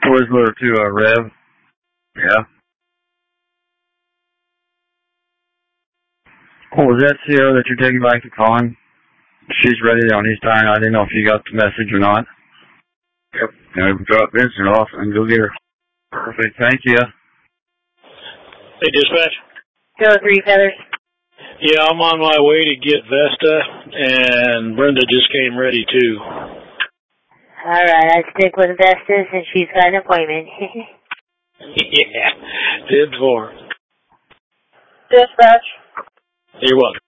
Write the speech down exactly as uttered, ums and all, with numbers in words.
Twizzler to uh, Rev. Yeah. Oh, was that C O that you're taking back to Colin? She's ready on his time. I didn't know if you got the message or not. Yep. Now we drop Vincent off and go get her. Perfect. Thank you. Hey, dispatch. Go three feathers. Yeah, I'm on my way to get Vesta, and Brenda just came ready too. All right, I stick with Vesta since she's got an appointment. Yeah, did for. Dispatch. You're welcome.